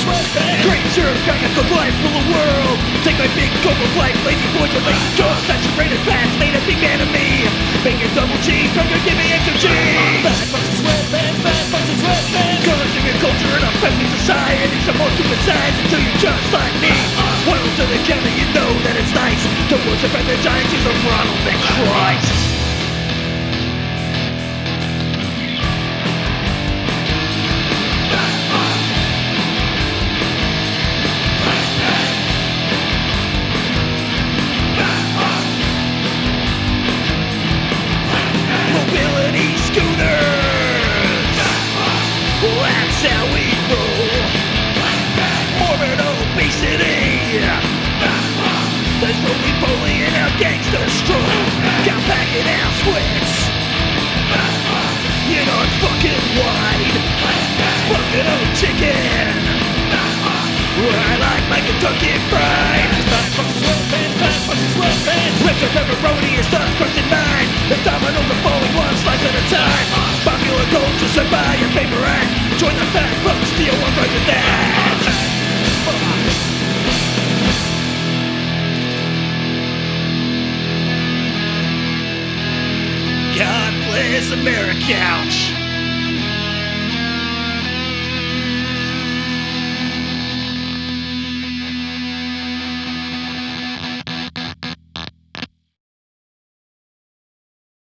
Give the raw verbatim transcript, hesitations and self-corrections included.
sweatband. Great shirt, back at the life full of world. Take my big coat of life, lazy boys with lazy girls. Saturated fats made a big man of me. Bacon double cheeseburger, give me extra cheese. Fat fucks and sweatbands, fat fucks and sweatbands. Colors of your culture in a friendly society. Some more suicides until you're just like me. Welcome to the county, you know that it's nice to worship at the giant shoes of Ronald McChrist. That's how we roll. Morbid obesity. There's roly-poly in our gangster stroll. Got packing our sweats. You know it's fucking wide. Fucking old chicken. I like my Kentucky fried. Fat fucks and sweatbands, fat fucks and sweatbands. Lips are pepperoni, your stomach's crushed in mine. The dominoes are falling one slice at a time. Popular culture sent by your paper act. Join the fat fucks, steal one right with that. God bless America.